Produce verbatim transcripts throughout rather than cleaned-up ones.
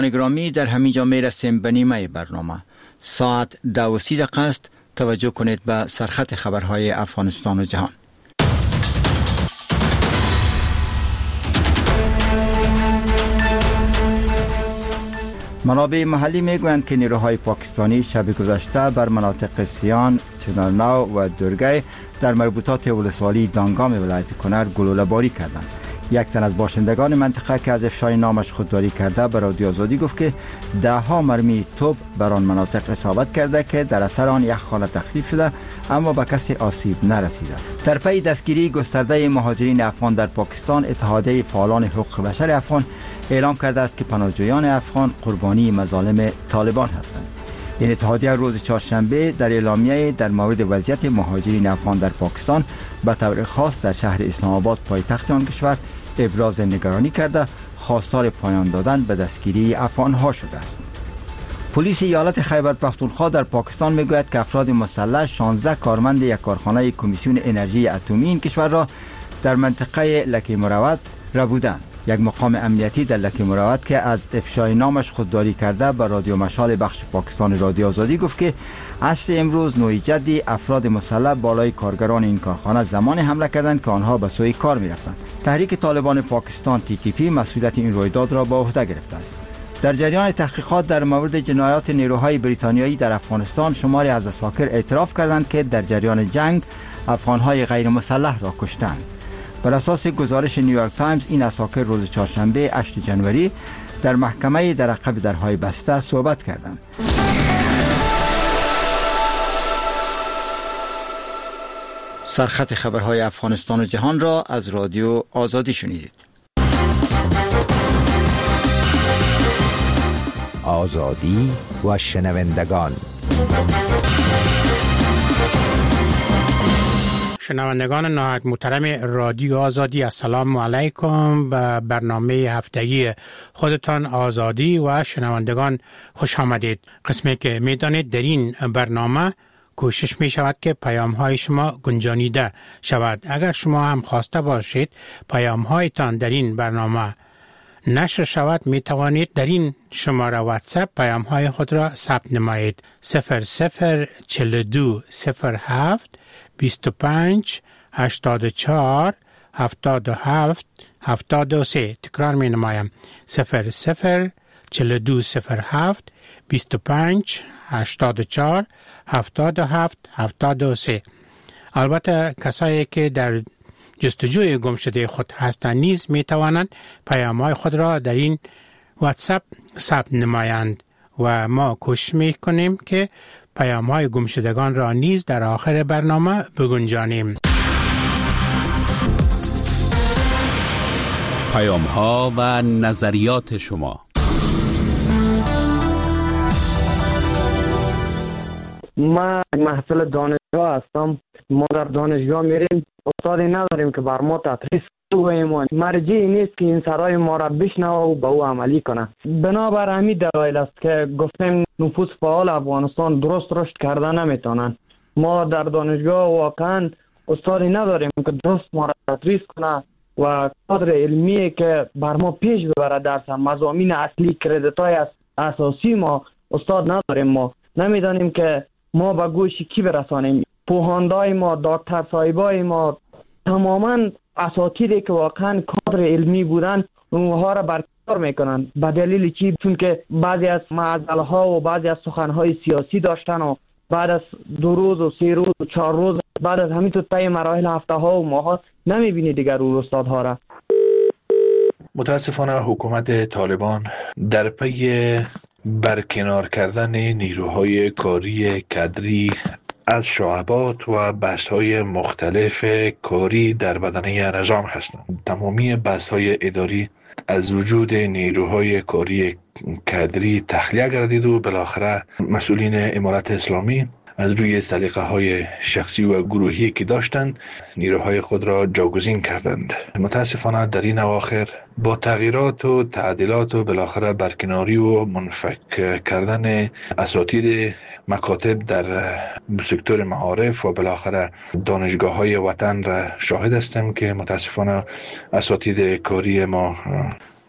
گرامی، در همینجا میرسیم به نیمه برنامه. ساعت دو و سی دقیقه است. توجه کنید به سرخط خبرهای افغانستان و جهان. منابع محلی میگویند که نیروهای پاکستانی شب گذشته بر مناطق سیان، چنارنو و درگای در مربوطات ولسوالی دانگام ولایت کنر گلوله باری کردند. یک تن از باشندگان منطقه که از افشای نامش خودداری کرده به رادیو آزادی گفت که ده ها مرمی توپ بر آن مناطق اصابت کرده که در اثر آن یک خانه تخریب شده اما به کسی آسیب نرسیده. در پی دستگیری گسترده مهاجرین افغان در پاکستان، اتحادیه فعالان حقوق بشر افغان اعلام کرده است که پناهجویان افغان قربانی مظالم طالبان هستند. این اتحادیه روز چهارشنبه در اعلامیه در مورد وضعیت مهاجرین افغان در پاکستان به طور خاص در شهر اسلام آباد پایتخت آن کشور ابراز نگرانی کرده خواستار پایان دادن به دستگیری افغان‌ها شده است. پلیس ایالت خیبر پختونخوا در پاکستان میگوید که افراد مسلح شانزده کارمند یک کارخانه کمیسیون انرژی اتمی این کشور را در منطقه لکی مروت ربودند. یک مقام امنیتی در لکی مروت که از افشای نامش خودداری کرده به رادیو مشال بخش پاکستان رادیو آزادی گفت که عصر امروز نوعی جدی افراد مسلح بالای کارگران این کارخانه زمان حمله کردند که آنها به سوی کار می‌رفتند. تحریک طالبان پاکستان تی تی پی مسئولیت این رویداد را به عهده گرفته است. در جریان تحقیقات در مورد جنایات نیروهای بریتانیایی در افغانستان، شماری از عساکر اعتراف کردند که در جریان جنگ افغان‌های غیر مسلح را کشتند. بر اساس گزارش نیویورک تایمز، این عساکر روز چهارشنبه هشتم جنوری در محکمه در عقب درهای بسته صحبت کردند. سرخط خبرهای افغانستان و جهان را از رادیو آزادی شنیدید. آزادی و شنوندگان. شنوندگان نهایت محترم رادیو آزادی، السلام علیکم. به برنامه هفتگی خودتان آزادی و شنوندگان خوش آمدید. قسمی که میدانید در این برنامه کوشش می شود که پیام های شما گنجانیده شود. اگر شما هم خواسته باشید پیام هایتان در این برنامه نشر شود، می توانید در این شماره واتساپ پیام های خود را ثبت نمایید. صفر صفر چهل و دو صفر هفت بیست و پنج هشتاد و چهار هفتاد و هفت هفتاد و سه. تکرار می نمایم. صفر صفر چهل و دو صفر هفت بیست و پنج هشتاد و چهار هفتاد و هفت هفتاد و سه. البته کسایی که در جستجوی گم شده خود هستند نیز می توانند پیام‌های خود را در این واتساپ ثبت نمایند و ما کوشش می کنیم که پیام‌های گم شدگان را نیز در آخر برنامه بگنجانیم. پیام‌ها و نظریات شما. ما محصل دانشگاه هستم. ما در دانشگاه میریم، استادی نداریم که بر ما تدریس کنه. مرجعی نیست که این سرای ما را بشنوه و به او عملی کنه. بنابر همین دلایل است که گفتیم نفوذ فعال افغانستان درست رشد کرده نمیتونن. ما در دانشگاه واقعا استادی نداریم که درست ما را تدریس کنه و کادر علمی که بر ما پیش ببره درس مضامین اصلی کردیت‌های اساسی ما استاد نداریم. ما نمیدانیم که ما به گوش کی برسانیم. پوهاندای ما، دکتر صاحبای ما، تماما اساتیدی که واقعا کادر علمی بودن اونها را برکنار میکنن. به دلیل چی؟ چون که بعضی از معضله ها و بعضی از سخنهای سیاسی داشتن و بعد از دو روز و سه روز و چهار روز بعد از همین تو طی مراحل هفته ها و ماه ها نمیبینی دیگر اون استادها را. متاسفانه حکومت طالبان در پی برکنار کردن نیروهای کاری کادری از شعبات و بست‌های مختلف کاری در بدنه نظام هستند. تمامی بست‌های اداری از وجود نیروهای کاری کادری تخلیه گردید و بالاخره مسئولین امارت اسلامی از روی سلیقه های شخصی و گروهی که داشتند نیروهای خود را جاگزین کردند. متاسفانه در این اواخر با تغییرات و تعدیلات و بالاخره برکناری و منفک کردن اساتید مکاتب در سکتور معارف و بالاخره دانشگاه های وطن را شاهد هستم که متاسفانه اساتید کاری ما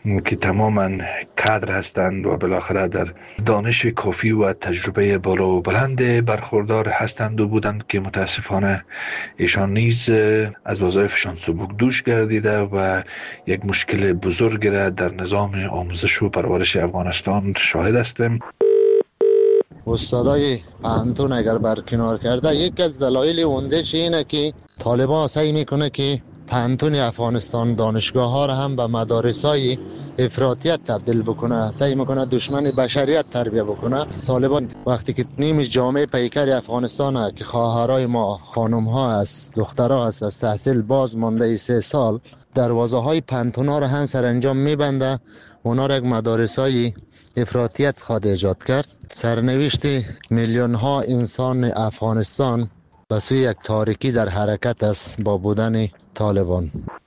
که تماما کادر هستند و بالاخره در دانش کافی و تجربه بالا و بلند برخوردار هستند و بودند که متاسفانه ایشان نیز از وظایفشان سبک دوش گردیده و یک مشکل بزرگ را در نظام آموزش و پرورش افغانستان شاهد هستیم. استادای پانتون اگر برکنار کرده، یک از دلایل اوندهش اینه که طالبان سعی میکنه که پانتون افغانستان دانشگاه ها را هم به مدارس های افراطیت تبدیل بکنه، سعی میکنه دشمن بشریت تربیه بکنه. طالبان وقتی که نیم جامعه پیکر افغانستان که خواهرای ما خانم ها است، دخترها است، از تحصیل باز مانده سه سال، دروازه های پانتون ها را هم سرانجام میبنده، اونا را یک مدارس های افراطیت خواد ایجاد کرد. سرنوشت میلیون ها انسان افغانستان به سوی یک تاریکی در حرکت است با بودن طالبان.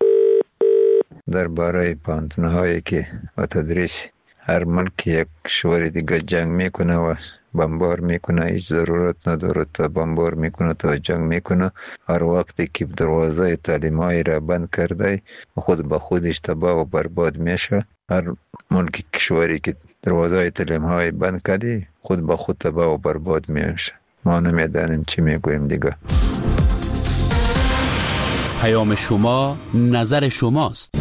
درباره پانتون هایی که و تدریس هر ملک یک کشور دیگه جنگ میکنه و بمبار میکنه، هیچ ضرورت نداره تا بمبار میکنه تا جنگ میکنه. هر وقتی که دروازه تعلیم های را بند کرده خود به خودش تباه و برباد میشه. هر ملک کشوری که دروازه تعلیم های بند کرده خود به خود تباه و برباد میشه. ما نمیدانیم چی میگویم دیگه. پیام شما، نظر شماست.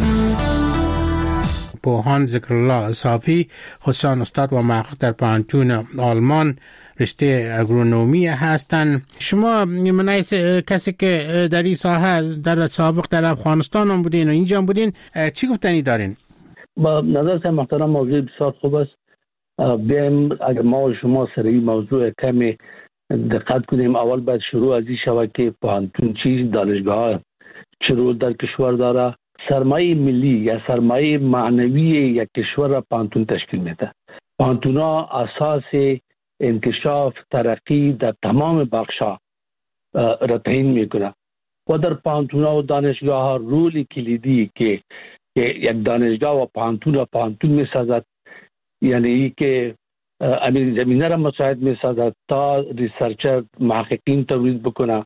بوهان ذکرالله صافی، خصوصا استاد و محقق در پانتون آلمان رشته اگرونومی هستند. شما من کسی که در این ساحه در سابق در افغانستان هم بودین و اینجا هم بودین، چی گفتنی دارین؟ با نظر محترم موضوع بسیار خوب است. بیایم اگر ما و شما سر این موضوع کمی دقت کنیم. اول باید شروع از این شود که پانتون چیز، دانشگاه چه رول در کشور داره. سرمایه ملی یا سرمایه معنوی یک کشور را پانتون تشکیل میده. پانتون ها اساس انکشاف ترقی در تمام بخشا را تعیین میکنه و در پانتون ها و دانشگاه ها رول کلیدی که یک دانشگاه و پانتون را پانتون میسازد، یعنی که امیر زمینه را مساعد میسازد تا ریسرچر محققین تولید بکنه،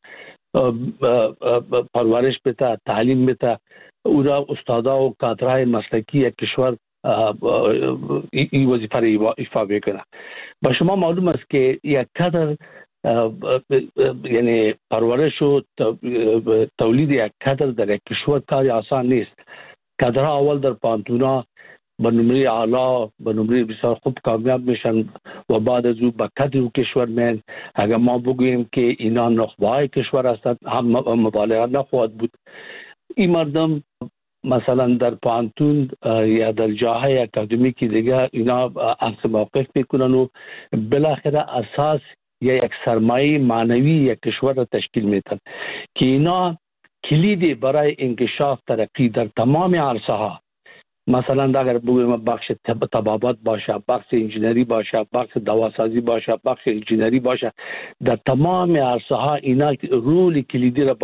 پرورش بده، تعلیم بده، او را استادا و کادرهای مسلکی یک کشور این وظیفه را ایفا بکنه. با شما معلوم است که یک کادر یعنی پرورش و تولید یک کادر در یک کشور کاری آسان نیست. کادرها اول در پانتونا به نمره اعلا، به نمره بسیار خوب کامیاب میشن و بعد از او به کادر کشور میان. اگر ما بگوییم که اینا نخبه‌های کشور هستند، هم مبالغه نخواهد بود. این مردم مثلا در پانتون یا در جاهای اکادمیکی دیگه اینا عکس موقف میکنن و بالاخره اساس یا یک سرمایه معنوی یک کشور را تشکیل میدن که اینا کلیدی برای انکشاف ترقی در تمام عرصه ها، مثلا اگر بگویم بخش طبابت باشه، بخش انجینری باشه، بخش دواسازی باشه، بخش انجینری باشه، در تمام عرصه ها اینا رول کلیدی را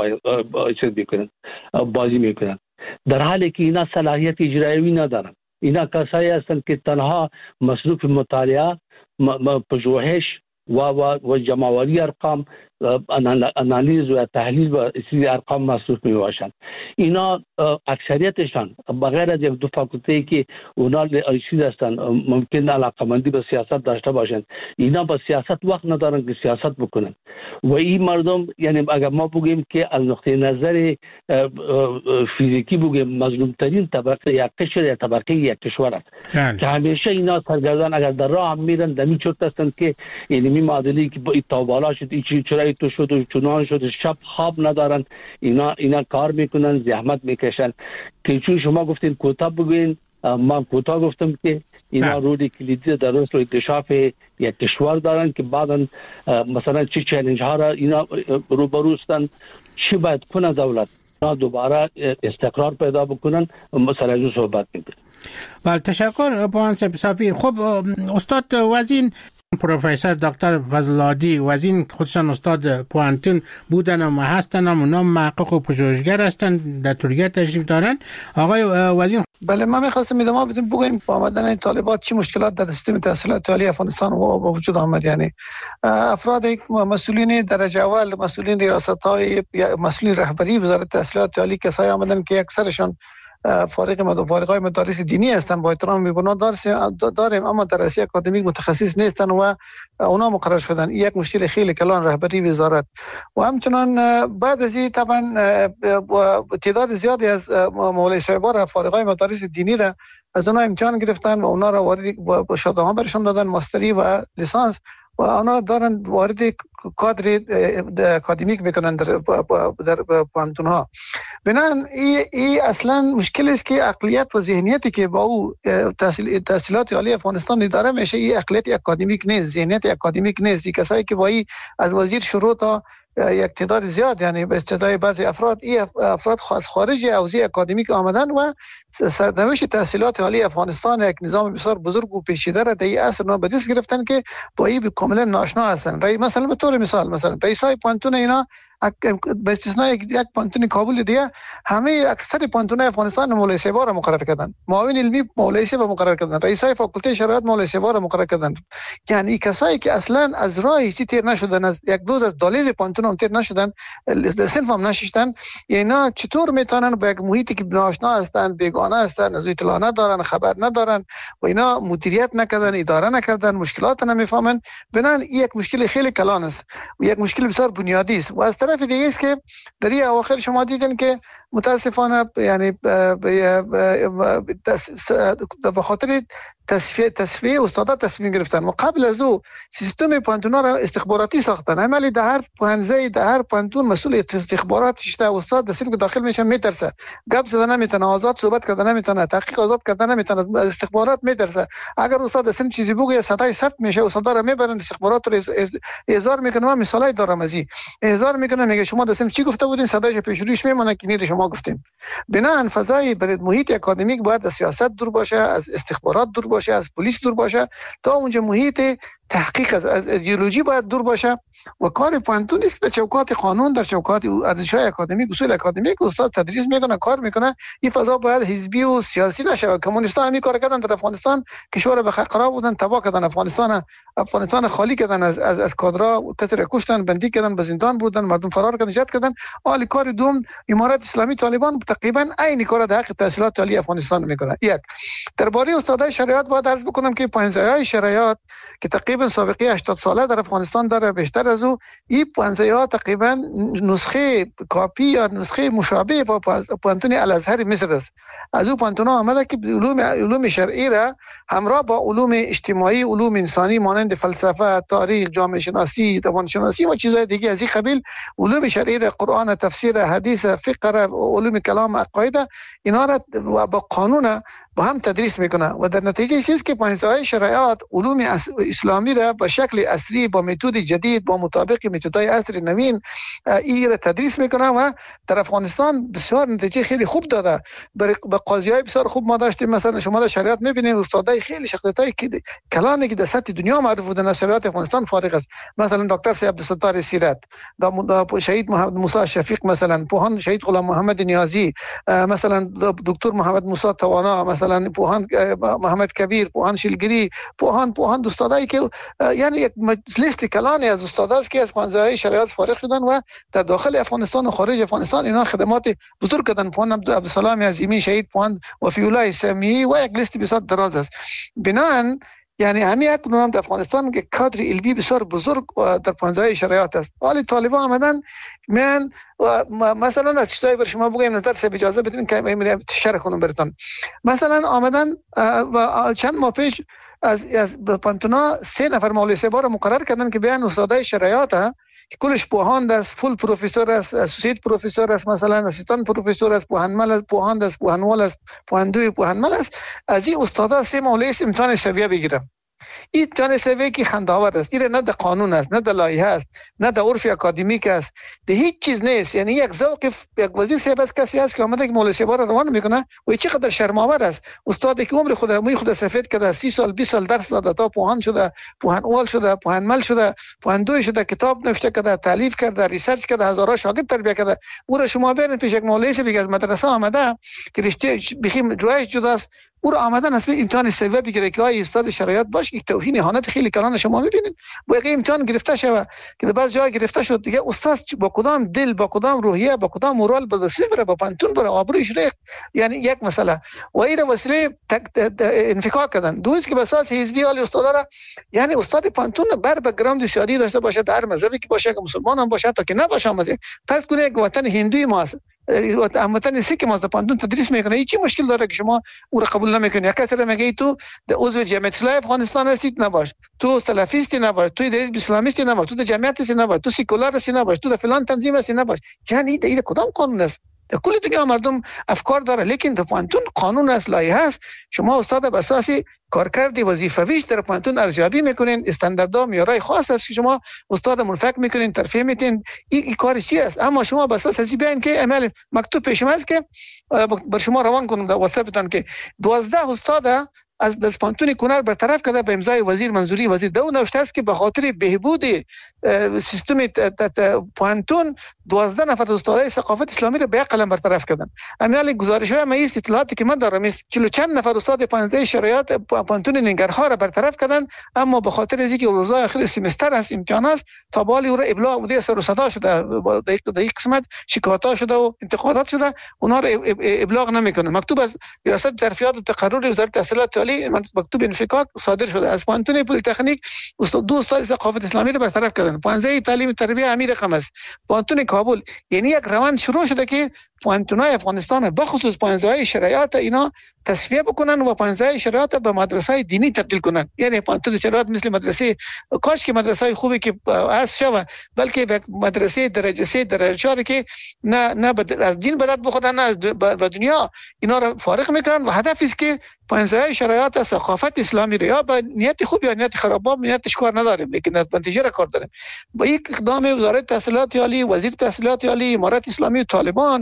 بازی میکنن، در حالی که اینا صلاحیت اجرایی ندارن. اینا کسایی هستند که تنها مصروف مطالعه، پژوهش و و و جمع‌آوری ارقام، انالیز و تحلیل و اصلی ارقام مصروف می باشند. اینا اکثریتشان بغیر از یک دو فاکولته که اونا چیز هستند، ممکن علاقه‌مندی به سیاست داشته باشند، اینا با سیاست وقت ندارن که سیاست بکنن. و این مردم، یعنی اگر ما بگیم که از نقطه نظر فیزیکی بگیم مظلوم ترین طبقه یا قشر یا طبقه یک کشور است که همیشه اینا سرگردان اگر در راه هم میرن دمی چرت هستند که علمی معادلی که تا بالا شد این چرا تو شد و چنان شد، شب خواب ندارن، اینا اینا کار میکنن، زحمت میکشن. که چون شما گفتین کوتاه بگوین، من کوتاه گفتم که اینا روی کلیدی در رسل و اکتشاف یک کشور دارن که بعدا مثلا چه چالش ها را اینا روبروستن، چی باید کنه دولت اینا دوباره استقرار پیدا بکنن. مثلا از صحبت میکنن. بله، تشکر بوهان صافی. خب استاد وزین پروفسور دکتر فضل‌الهادی وزین خودشان استاد پوانتون بودن و هستن، اونا محقق و پژوهشگر هستن، در ترکیه تشریف دارن. آقای وزین. بله، من می‌خواستم ادامه بدم بگویم با آمدن این طالبات چه مشکلات در سیستم تحصیلات عالی افغانستان با وجود آمد. یعنی افراد مسئولین درجه اول، مسئولین ریاست‌های، مسئولین رهبری وزارت تحصیلات عالی کسایی آمدن که اکثرشان فارغ مد فارغای مدارس دینی هستند، با احترام میبنا داریم، اما در رشته اکادمیک متخصص نیستند و اونا مقرر شدن. یک مشکل خیلی کلان رهبری وزارت و همچنان بعد از این طبعا تعداد زیادی از مولای صاحبا را فارغای مدارس دینی را از اونا امتحان گرفتن و اونا را وارد با شهاده ها برشان دادن، ماستری و لیسانس، و اونا دارن وارد کادر اکادمیک میکنن در در پانتون ها. بنابراین این ای اصلا مشکل است که عقلیت و ذهنیتی که با او تحصیل تحصیلات عالی افغانستان داره میشه، این عقلیت اکادمیک نیست، ذهنیت اکادمیک نیست. کسایی که با این از وزیر شروع تا یک تعداد زیاد، یعنی به استدلال بعضی افراد، این افراد خاص خارج حوزه اکادمیک آمدن و سرنوشت تحصیلات عالی افغانستان یک نظام بسیار بزرگ و پیچیده را در این عصر نو به دست گرفتن که با این کاملا ناآشنا هستند. مثلا به طور مثال مثلا رئیسای پانتون اینا به استثنای یک پانتون کابل دیگه همه اکثر پانتون افغانستان مولای صاحبا را مقرر کردن، معاون علمی مولای صاحب مقرر کردن، رئیسای فاکولته شرایط مولای صاحبا را مقرر کردن. یعنی کسایی که اصلا از راه چی تیر نشدن، از یک دوز از دالیز پانتون هم تیر نشدن، صنف هم نشستن، اینا چطور میتونن با یک محیطی که ناآشنا هستند، بیگانه هستند، از اطلاع ندارن، خبر ندارن و اینا مدیریت نکردن، اداره نکردن، مشکلات نمیفهمن. بنان یک مشکل خیلی کلان است و یک مشکل بسیار بنیادی است. و از طرف دیگه است که در این اواخر شما دیدین که متاسفانه یعنی به خاطر تصفیه تصفیه استادا تصمیم گرفتن و قبل از او سیستم پانتونا را استخباراتی ساختن. عملی در هر پانزه در هر پانتون مسئول استخبارات شده، استاد دستیم که داخل میشه میترسه، گپ زدن نمیتونه، آزاد صحبت کردن نمیتونه، تحقیق آزاد کردن نمیتونه، از استخبارات میترسه. اگر استاد دستیم چیزی بگه صدای ثبت میشه، استادا را میبرن استخبارات رو احضار میکنه. من مثالای دارم از این احضار میکنه، میگه شما دستیم چی گفته بودین، صدایش پیش روش میمونه که نیر شما گفتیم. بنابراین فضای برای محیط اکادمیک باید از سیاست دور باشه، از استخبارات دور باشه، از پلیس دور باشه، تا اونجا محیط تحقیق از, از ایدئولوژی باید دور باشه و کار پانتون نیست در چوکات قانون، در چوکات ارزش‌های اکادمیک، اصول اکادمیک استاد تدریس میکنه، کار میکنه. این فضا باید حزبی و سیاسی نشه. کمونیست‌ها همین کار کردن در افغانستان، کشور به خراب بودن، تباه کردن افغانستان، افغانستان خالی کردن از از از کادرها، کسر کشتن، بندی کردن، به زندان بودن، مردم فرار کردن، جهاد کردن. حالی کار دوم امارات اسلامی طالبان تقریبا عین کار در حق تحصیلات عالی افغانستان میکنه. یک درباره استادای شریعت باید عرض بکنم که پنجه‌های شریعت که تقریبا سابقه هشتاد ساله در افغانستان داره، بیشتر از او این پنجه‌ها تقریبا نسخه کاپی یا نسخه مشابه با پانتون الازهر مصر است. از او پانتون آمده که علوم علوم شرعی را همراه با علوم اجتماعی، علوم انسانی مانند فلسفه، تاریخ، جامعه شناسی، زبان شناسی و چیزهای دیگه از این قبیل، علوم شرعی را، قرآن، تفسیر، حدیث، فقه را، علوم کلام، عقاید، اینا را با قانون با هم تدریس میکنه و در نتیجه چیزی که پنجه‌های شرایط علوم اسلامی را به شکل اصلی با متد جدید، با مطابق متدهای عصر نوین این را تدریس میکنه و در افغانستان بسیار نتیجه خیلی خوب داده. به قاضیای بسیار خوب ما داشتیم، مثلا شما در شریعت میبینید استادای خیلی شخصیتای کلانی که در سطح دنیا معروف بودن از شریعت افغانستان فارغ است. مثلا دکتر سید عبدالستار سیرت، شهید محمد موسی شفیق، مثلا پوهان شهید غلام محمد نیازی، مثلا دکتر محمد موسی توانا، مثلا پوهان محمد کبیر، پوهان شیلگری، پوهان پوهان استادایی که یعنی یک لیست کلانی از استاداست که از پنجه‌های شریعت فارغ شدن و در داخل افغانستان و خارج افغانستان اینا خدمات بزرگ کردن. پوهان عبدالسلام عظیمی، شهید پوهان وفی الله سمیعی و یک لیست بسیار دراز است. بنان یعنی همین یک نام در افغانستان که کادر علمی بسیار بزرگ در پنجه‌های شریعت است. حالی طالبان آمدن من مثلا از چیزایی بر شما بگم نظر سه اجازه بدین که شرح کنم براتون. مثلا آمدن و چند ماه پیش از از پانتونا سه نفر مولوی صاحب را مقرر کردن که بیان استادای شریعت که کلش پوهان است، فول پروفسور است، اسوسییت پروفسور است، مثلا اسیستان پروفسور است، پوهنمل است، پوهاند است، پوهنوال است، پوهندوی پوهنمل است. از این استادا سه مولوی امتحان سویه بگیرن. این امتحان سویه که خنده‌آور است. این نه در قانون است، نه در لایحه است، نه در عرف اکادمیک است، ده هیچ چیز نیست. یعنی یک ذوق یک وزیر صاحب است، کسی است که اومده که مولوی صاحب را روان میکنه و چقدر شرم‌آور است. استادی که عمر خود می خود سفید کرده، سی سال بیست سال درس داده تا پوهان شده، پوهنوال شده، پوهنمل شده، پوهندوی شده، کتاب نوشته کرده، تالیف کرده، ریسرچ کرده، هزارها شاگرد تربیت کرده. او را شما ببینید پیش یک مولوی صاحب از مدرسه آمده که رشته بخیم جوایش جداست، او رو آمدن اصلا امتحان سوم بگیره که آیا استاد شرایط باش. یک توهین اهانت خیلی کلان شما میبینید. با یک امتحان گرفته شوه که بعض جای گرفته شد دیگه استاد با کدام دل، با کدام روحیه، با کدام مورال به وسیله بره، با پانتون بره، آبروش ریخت. یعنی یک مسئله و این وسیله انفکاک کردن. دوست که به اساس حزبی حال استاد را، یعنی استاد پانتون بر بک‌گراند سیاسی داشته باشه، در مذهبی که باشه، که مسلمان هم باشه، تا که نباشه مزه پس کنه یک وطن هندوی ماست، وطن سیک ماست، پانتون تدریس میکنه. چی مشکل داره که شما او را قبول نمیکنی؟ یک کسی میگه تو عضو جمعیت اسلامی افغانستان هستید نباش، تو سلفیستی نباش، تو حزب اسلامیستی نباش، تو جمعیت اسلامی نباش، تو سکولار هستی نباش، تو فلان تنظیم هستی نباش. یعنی این کدام قانون است؟ در کل دنیا مردم افکار داره، لیکن در پانتون قانون است، لایحه است. شما استاد به اساس کارکرد وظیفویش در پانتون ارزیابی میکنین، استانداردها معیارهای خاص است که شما استاد منفک میکنین، ترفیع میتین. این ای کار چی است؟ اما شما به اساس ازی بیان که عمل مکتوب پیش است که بر شما روان کنم در واتساپتان که دوازده استاد از دست پانتون کنر برطرف کرده به امضای وزیر منظوری وزیر. دو نوشته است که به خاطر بهبود سیستم پانتون دوازده نفر استادای ثقافت اسلامی رو به قلم برطرف کردن. امیال گزارش‌های ما اطلاعاتی که من دارم است چهل چند نفر استاد پانزده شرایط پانتون ننگرهار رو برطرف کردن، اما به خاطر از اینکه روزهای آخر سمستر است، امتحان است، تا بالی او را ابلاغ بوده، سر و صدا شده، در یک قسمت شکایات شده و انتقادات شده، اونها رو ابلاغ نمیکنن. مکتوب از ریاست ترفیعات و تقرر وزارت تحصیلات عالی مکتوب انفکاک صادر شده. از پانتون پلی تکنیک دو استاد ثقافت اسلامی رو برطرف کردن. پانزده تعلیم تربیت امیر رقم است. پانتون کابل، یعنی یک روند شروع شده که پانتونای افغانستان بخصوص پانزده شرایط اینا تصفیه بکنن و پانزده شرایط به مدرسه دینی تبدیل کنن. یعنی پانزده شرایط مثل مدرسه، کاش که مدرسه خوبی که از شوه، بلکه به مدرسه درجه سه درجه چهار که نه نه از دین بلد بخورن، نه از به دنیا، اینا رو فارغ میکنن و هدف است که پانزده شرایط ثقافت اسلامی رو یا به نیت خوب یا نیت خراب، با نیتش کار نداریم، لیکن از نتیجه را کار داریم. با یک اقدام وزارت تحصیلات عالی، وزیر تحصیلات عالی، امارات اسلامی و طالبان،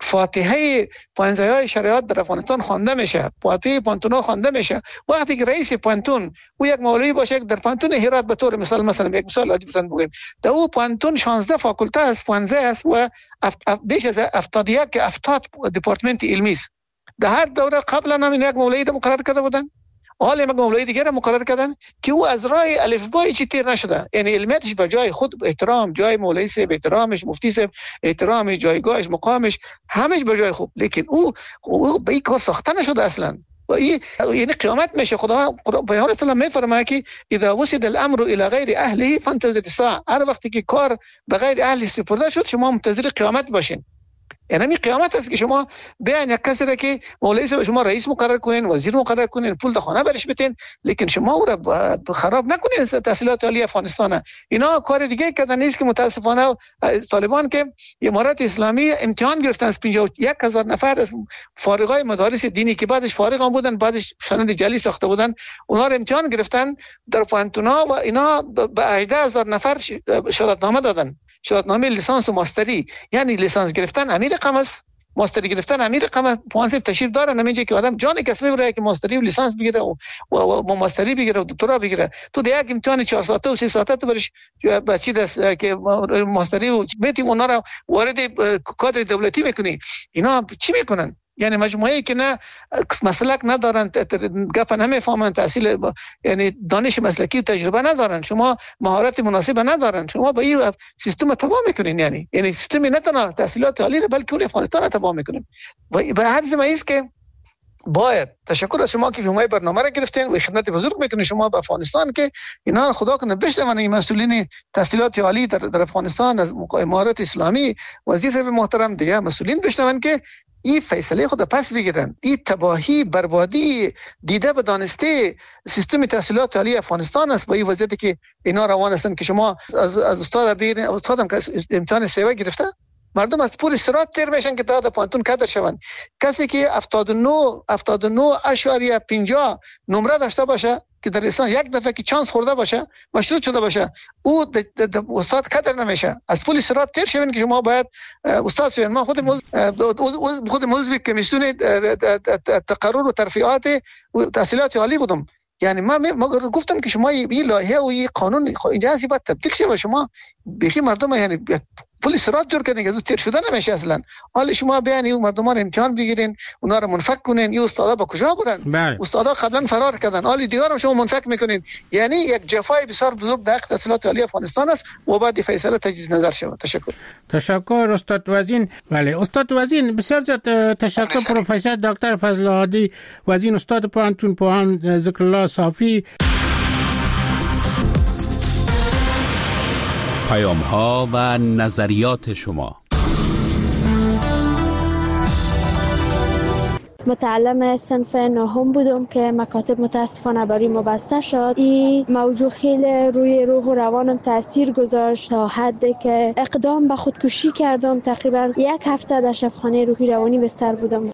فاتحه پانزده شرایط در افغانستان خوانده میشه، فاتحه پانتونا خوانده میشه. وقتی که رئیس پانتون او یک مولوی باشه در پانتون هرات، به طور مثال مثلا یک مثال عادی بزنم بگیم، در او پانتون شانزده فاکولته است، پانزده است و بیش از هفتاد و یک هفتاد دپارتمنت علمی است. در هر دوره قبلا هم یک مولوی را مقرر کرده بودن، حالا یک مولوی دیگه را مقرر کردن که او از راه الفبای چی تیر نشده، یعنی علمیتش به جای خود احترام، جای مولوی صاحب احترامش، مفتی صاحب احترام، جایگاهش، مقامش، همش به جای خوب، لیکن او او به این کار ساخته نشده اصلا. و این یعنی قیامت میشه. خدا پیامبر اسلام میفرماید که اذا وسد الامر الى غیر اهله فانتظر الساعه، هر وقتی که کار به غیر اهل سپرده شد شما منتظر قیامت باشین. یعنی می قیامت است که شما بیان یک کسی را که مولوی صاحب شما رئیس مقرر کنین، وزیر مقرر کنین، پول در خانه برش بدین، لیکن شما او را خراب نکنین. تحصیلات عالی افغانستان اینا کار دیگه کردن نیست که متاسفانه طالبان که امارات اسلامی امتحان گرفتن از پنجاه و یک هزار نفر از فارغای مدارس دینی که بعدش فارغ هم بودن، بعدش سند جعلی ساخته بودن، اونها را امتحان گرفتن در پانتونا و اینا به هجده هزار نفر شهادتنامه دادن، شهادتنامه لیسانس و ماستری. یعنی لیسانس گرفتن امیر رقم است، ماستری گرفتن امیر رقم است. پوانسیب تشریف داره نمیگه که آدم جان کسری بره که ماستری و لیسانس بگیره و, و, و ماستری بگیره و دکترا بگیره. تو در یک امتحان چهار ساعته و سه ساعته تو برش بچی دست که ماستری و بیتی اونا را وارد کادر دولتی میکنی. اینا چی میکنن؟ یعنی مجموعه‌ای که نه مسلک ندارن، گپ نمیفهمن، تحصیل یعنی دانش مسلکی و تجربه ندارن، شما مهارت مناسب ندارن، شما با این سیستم تباه میکنین. یعنی یعنی سیستم نه تنها تحصیلات عالی بلکه کل افغانستان تباه میکنین. و به هر زمینه است که باید تشکر از شما که شما برنامه را گرفتین و خدمت بزرگ میکنین شما به افغانستان که اینا خدا کنه بشنون. این مسئولین تحصیلات عالی در, در افغانستان از امارات اسلامی، وزیر صاحب محترم، دیگه مسئولین بشنون که این فیصله خود پس بگیرن. این تباهی، بربادی دیده به دانسته سیستم تحصیلات عالی افغانستان است با این وضعیتی که اینا روان هستن که شما از, از استاد بگیرین. استادم که امتحان سیوه گرفته، مردم از پول استرات تیر میشن که تا در پانتون کادر شوند. کسی که هفتاد و نه اشاریه پنجاه نمره داشته باشه که در لیسانس یک دفعه که چانس خورده باشه، مشروط شده باشه، او د د د استاد کادر نمیشه. از پول استرات تیر شوین که شما باید استاد شوین. ما خود موز... خود موضوع کمیسیون تقرر و ترفیعات و تحصیلات عالی بودم. یعنی ما ما گفتم که شما این لایحه و این قانون اینجا باید تبدیل شه و شما بخی مردم یعنی پل سرات جور کردین که از تیر شدن نمیشه اصلا. حالا شما بیان این مردمان امتحان بگیرین، اونا رو منفک کنین، این استادا با کجا برن؟ استادا قبلا فرار کردن، حالا دیگه هم شما منفک میکنین. یعنی یک جفای بسیار بزرگ در حق تحصیلات عالی افغانستان است و بعد فیصله تجدید نظر شود. تشکر. تشکر استاد وزین. بله استاد وزین بسیار زیاد تشکر. پروفسور دکتر فضل هادی وزین استاد پوهنتون پوهان ذکر الله صافی. پیام ها و نظریات شما. متعلم صنف نهم بودم که مکاتب متاسفانه برای ما بسته شد. این موضوع خیلی روی روح و روانم تاثیر گذاشت تا حدی که اقدام به خودکشی کردم. تقریبا یک هفته در شفاخانه روحی روانی بستر بودم.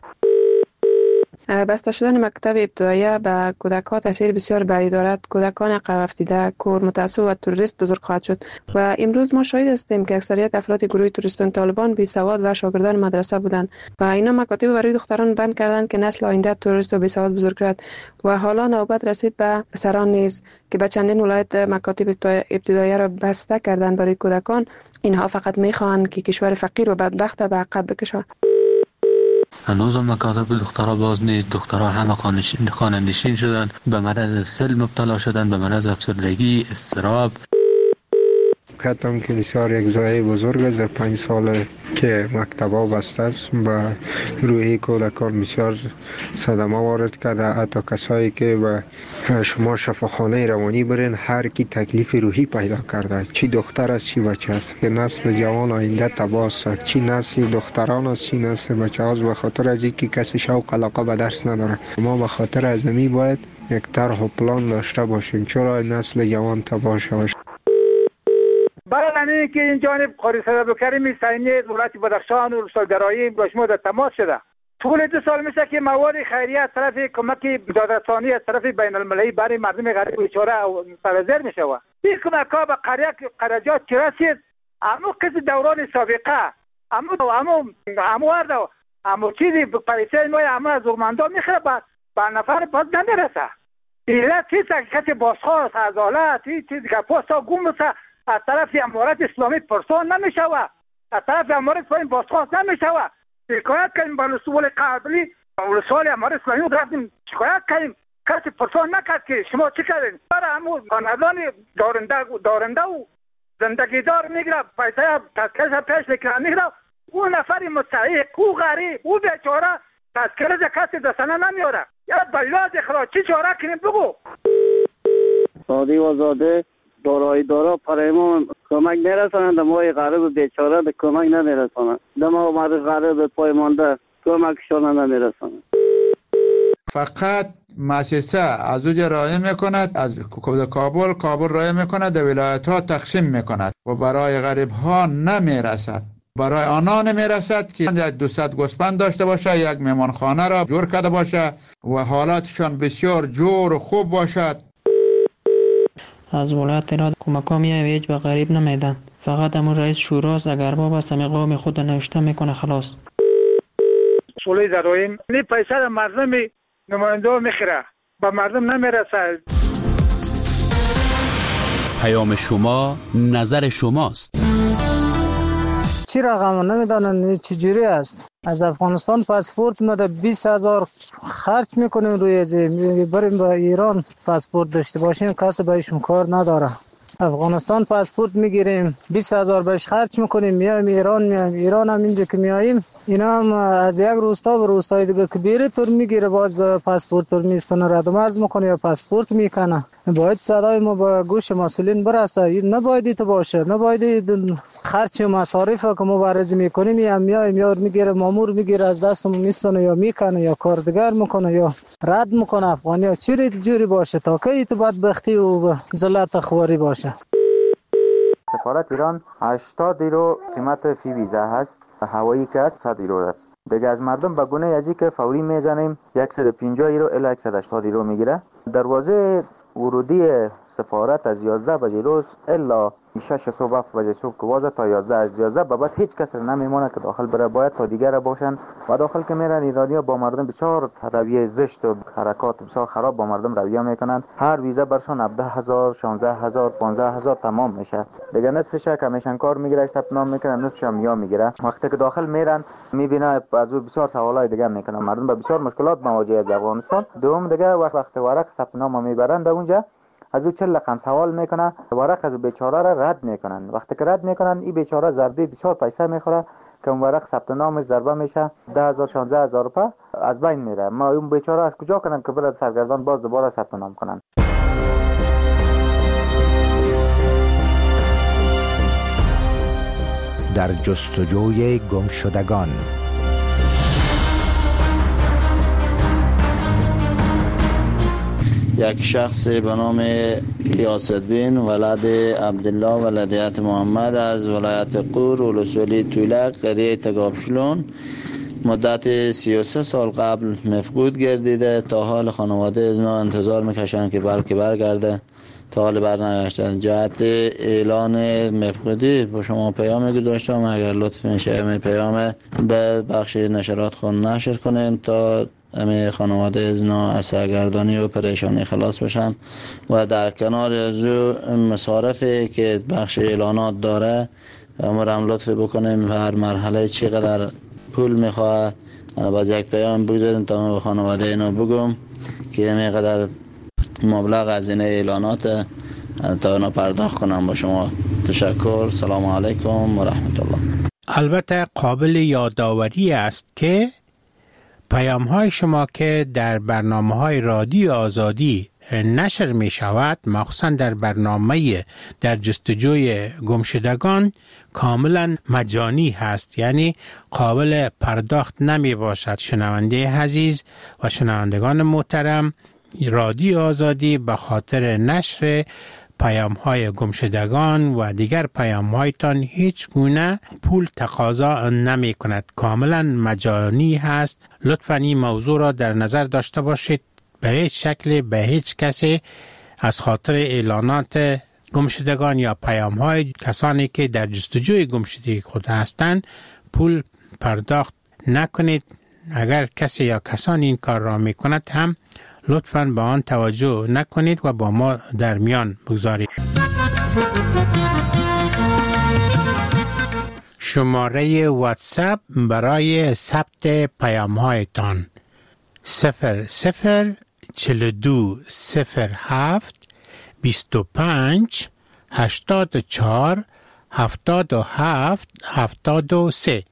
بسته شدن مکتب ابتدایی به کودکان تاثیر بسیار بدی دارد. کودکان عقب افتاده، کور، متعصب و تروریست بزرگ خواهد شد و امروز ما شاهد هستیم که اکثریت افراد گروه تروریستان طالبان بی سواد و شاگردان مدرسه بودند و اینا مکاتب برای دختران بند کردند که نسل آینده تروریست و بی سواد بزرگ کرد و حالا نوبت رسید به پسران نیز که به چندین ولایت مکاتب ابتدایی را بسته کردند برای کودکان. اینها فقط میخواهند که کشور فقیر و بدبخت به عقب بکشند. هنوز هم مکاتب دخترها باز نیست. دخترها همه خانه‌نشین شدن، به مرض سل مبتلا شدن، به مرض افسردگی، اضطراب. کتم که بسیار یک ضایعه بزرگ است. در پنج سال که مکتب‌ها بسته است به روحی کودکان بسیار صدمه وارد کرده. حتی کسایی که به شما شفاخانه روانی برین هر کی تکلیف روحی پیدا کرده، چی دختر است چی بچه است، که نسل جوان آینده تباه است. چی نسل دختران است چی نسل بچه است، به خاطر از اینکه کسی شوق علاقه به درس نداره. ما به خاطر ازمی باید یک طرح و پلان داشته باشیم چرا نسل جوان تباه شود. برای همین که این جانب قاری صدر کریم سینی ولایت بدخشان و روستای درایی با شما در تماس شده. طول دو سال میشه که مواد خیریه از طرف کمک دادرسانی از طرف بین المللی برای مردم غریب و بیچاره سرازیر میشه. این کمک ها به قریه قرجات که رسید اما کسی دوران سابقه اما اما اما ورده اما چیزی پریسه ما اما از ارماندا میخوره به نفر باز نمیرسه. اینا چیز کسی بازخواست از حالت این چیزی که پاستا گم بسه از طرف امارات اسلامی پرسان نمیشوه، از طرف امارات اسلامی بازخواست نمیشوه. شکایت کردیم با رسول قبلی رسول امارات اسلامی رفتیم شکایت کردیم، کسی پرسان نکرد که شما چی کردین. برای همون خاندان دارنده دارنده و زندگی دار میگیره پیسه تذکرش پیش میکنه میگیره. اون نفری مستحق او غریب او بیچاره تذکرش کسی دستانه نمیاره. یا بلاز اخراج چی چاره کنیم بگو. سادی و زاده دارایی دارا برای ما کمک نرسانند. ما غریب بیچاره به کمک نمیرسانند. ما اومده غریب پای مانده کمکشان نمیرسانند. فقط مؤسسه از اوج رای میکند، از کابل کابل رای میکند، در ولایت ها تقسیم میکند و برای غریب ها نمیرسد. برای آنها نمیرسد که یک دوصد گوسفند داشته باشه، یک مهمانخانه را جور کرده باشه و حالاتشان بسیار جور و خوب باشد. از ولایت ایران کمک ها میای هیچ به غریب نمیدن. فقط همون رئیس شوراست اگر باب است همی قوم خود نوشته میکنه خلاص. سولی داریم این پیسه در مردم نماینده میخیره به مردم نمیرسه. پیام شما نظر شماست. چی رقم نمیدانن چجوری است. از افغانستان پاسپورت ما بیست هزار خرج میکنیم روی ازی بریم با ایران پاسپورت داشته باشیم کسی بهشون کار نداره. افغانستان پاسپورت میگیریم بیست هزار بهش خرج میکنیم میایم ایران میایم ایران هم اینجا که میاییم اینا هم از یک روستا به روستای دیگه که بیره تور میگیره باز پاسپورت تور میستانه رد و مرز میکنه یا پاسپورت میکنه. باید صدای ما با گوش مسئولین برسه. نباید تو باشه، نباید خرچ مصارف که ما بررسی میکنیم یا میایم یا میگیره مامور میگیره از دستمون میستانه یا میکنه یا کاردگر میکنه یا رد میکنه. افغانی ها چی ریت جوری باشه تا که تو بدبختی و ذلت خواری باشه. سفارت ایران هشتاد یورو قیمت فی ویزا هست، هوایی که هست صد یورو است. دیگه از مردم به گونه ازی که فوری میزنیم صد و پنجاه یورو الی صد و هشتاد یورو میگیره. دروازه ورودی سفارت از یازده بجه روز الا شش صبح هفت بجه صبح که وازه تا یازده از یازده به بعد هیچ کس نمیمونه که داخل بره، باید تا دیگر باشن و داخل که میرن ایرانی‌ها با مردم بسیار رویه زشت و حرکات بسیار خراب با مردم رویه میکنن. هر ویزا برشان هفده هزار شانزده هزار پانزده هزار تمام میشه. دیگه نصفش کمیشن کار میگیره، ثبت نام میکنن، نصفش هم یا میگیره. وقتی که داخل میرن میبینه از او بسیار سوالای دیگه میکنن، مردم با بسیار مشکلات مواجه از افغانستان. دوم دیگه وقت وقت ورق ثبت نام میبرن اونجا از او چل رقم سوال میکنه، ورق از بیچاره را رد میکنن. وقتی که رد میکنن این بیچاره ضربه بسیار پیسه میخوره که اون ورق ثبت نامش ضربه میشه ده هزار شانزده هزار روپیه از بین میره. ما اون بیچاره از کجا کنن که برای سرگردان باز دوباره ثبت نام کنن؟ در جستجوی گمشدگان. یک شخص به نام غیاث‌الدین ولد عبدالله ولدیت محمد از ولایت قور ولسوالی تولک قریه تگابشلون مدت سی و سه سال قبل مفقود گردیده. تا حال خانواده از ما انتظار میکشند که بلکه برگرده، تا حال برنگشته. جهت اعلان مفقودی با شما پیام گذاشتم، اگر لطف میشه می پیام به بخش نشرات خود نشر کنین تا همه خانواده از نا از سرگردانی و پریشانی خلاص بشن و در کنار از مصارفی که بخش اعلانات داره امرم لطف بکنیم هر مرحله چقدر پول میخواه انا باز یک پیام بگذاریم تا به خانواده اینو بگم که اینقدر مبلغ از این اعلانات تا اینا پرداخت کنم. با شما تشکر. سلام علیکم و رحمت الله. البته قابل یادآوری است که پیام های شما که در برنامه های رادیو آزادی نشر می شود، مخصوصا در برنامه در جستجوی گمشدگان، کاملا مجانی هست، یعنی قابل پرداخت نمی باشد. شنونده عزیز و شنوندگان محترم، رادیو آزادی به خاطر نشر پیام های گمشدگان و دیگر پیام هایتان هیچ گونه پول تقاضا نمی کند، کاملا مجانی هست. لطفاً این موضوع را در نظر داشته باشید. به هیچ شکل به هیچ کسی از خاطر اعلانات گمشدگان یا پیام های کسانی که در جستجوی گمشدگی خود هستند پول پرداخت نکنید. اگر کسی یا کسانی این کار را می کند هم لطفاً به آن توجه نکنید و با ما در میان بگذارید. شماره واتساپ برای ثبت پیام هایتان صفر صفر چهل و دو صفر هفت بیست و پنج هشتاد و چهار هفتاد و هفت هفتاد و سه.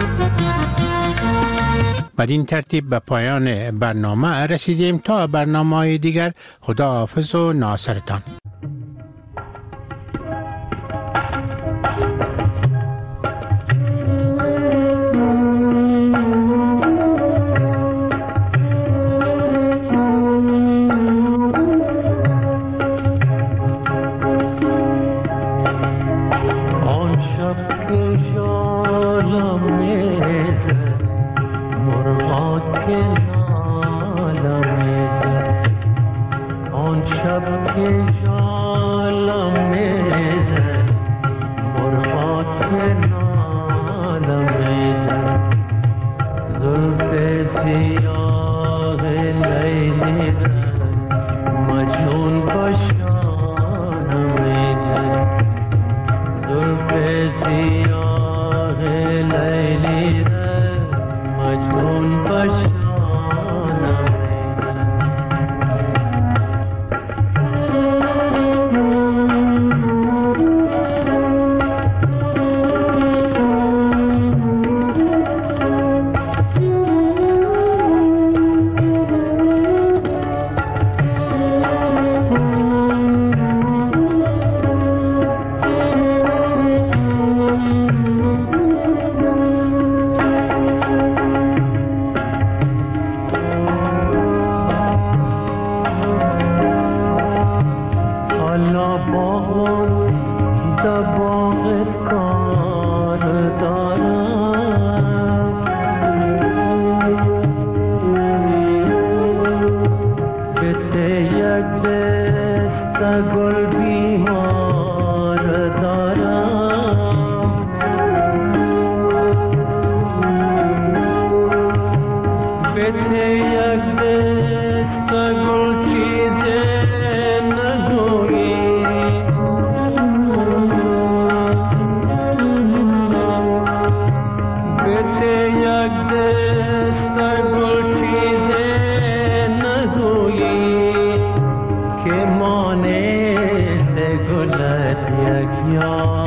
بدین ترتیب به پایان برنامه رسیدیم. تا برنامه دیگر، خدا حافظ و ناصرتان. گل بیمار دولت یک یار